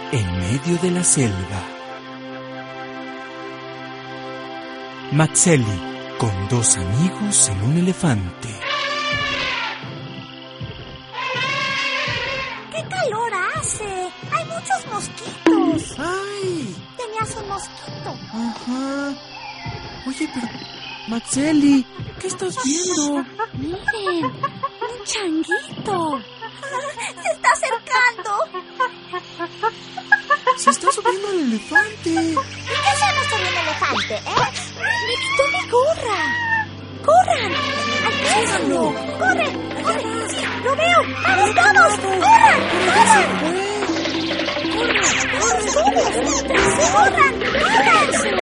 en medio de la selva. Maxeli con dos amigos en un elefante. ¡Qué calor hace! ¡Hay muchos mosquitos! ¡Ay! Tenías un mosquito. Ajá. Oye, pero... Maxeli, ¿qué estás viendo? Miren, un changuito. Se está acercando. Se está subiendo al elefante. ¿Y qué hacemos con un elefante, Me quitó mi gorra. ¡Corran! ¡Alcánzalo! ¡Corre! ¡Corre! ¡Sí, lo veo! ¡Vamos, vamos! ¡Corran! ¡Corran! ¡Corran! ¡Corran! ¡Corran! ¡Corran!